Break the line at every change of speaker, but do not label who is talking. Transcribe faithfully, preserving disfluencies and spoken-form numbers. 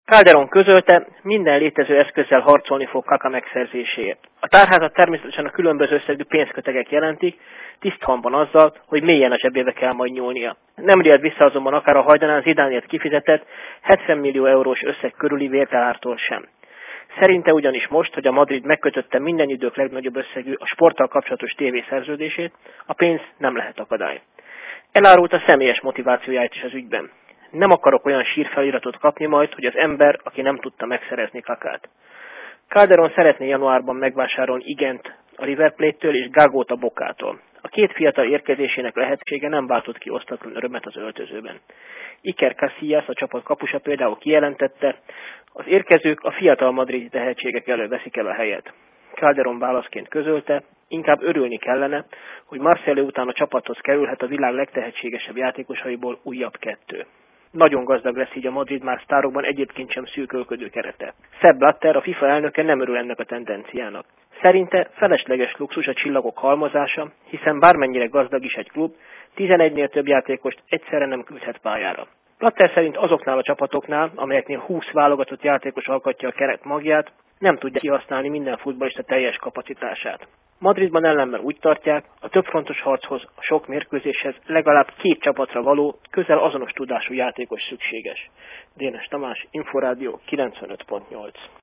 Calderon közölte, minden létező eszközzel harcolni fog Kaká megszerzéséért. A tárházat természetesen a különböző összegű pénzkötegek jelentik, tiszthanban azzal, hogy mélyen a zsebébe kell majd nyúlnia. Nem riad vissza azonban akár a hajdanán Zidánért kifizetett hetven millió eurós összeg körüli vértelártól sem. Szerinte ugyanis most, hogy a Madrid megkötötte minden idők legnagyobb összegű a sporttal kapcsolatos tévészerződését, a pénz nem lehet akadály. Elárulta személyes motivációját is az ügyben. Nem akarok olyan sírfeliratot kapni majd, hogy az ember, aki nem tudta megszerezni Kakát. Calderon szeretné januárban megvásárolni Igent a River Plate-től és Gagót a Bocától. A két fiatal érkezésének lehetősége nem váltott ki osztatlan örömet az öltözőben. Iker Casillas, a csapat kapusa például kijelentette, az érkezők a fiatal madridi tehetségek elől veszik el a helyet. Calderon válaszként közölte, inkább örülni kellene, hogy Marcelo után a csapathoz kerülhet a világ legtehetségesebb játékosaiból újabb kettő. Nagyon gazdag lesz így a Madrid már sztárokban egyébként sem szűkölködő kerete. Sepp Blatter, a FIFA elnöke nem örül ennek a tendenciának. Szerinte felesleges luxus a csillagok halmozása, hiszen bármennyire gazdag is egy klub, tizenegynél több játékost egyszerre nem küldhet pályára. Blatter szerint azoknál a csapatoknál, amelyeknél húsz válogatott játékos alkotja a keret magját, nem tudja kihasználni minden futballista teljes kapacitását. Madridban ellenben úgy tartják, a többfrontos harchoz, a sok mérkőzéshez legalább két csapatra való, közel azonos tudású játékos szükséges. Dénes Tamás, Inforádió kilencvenöt pont nyolc.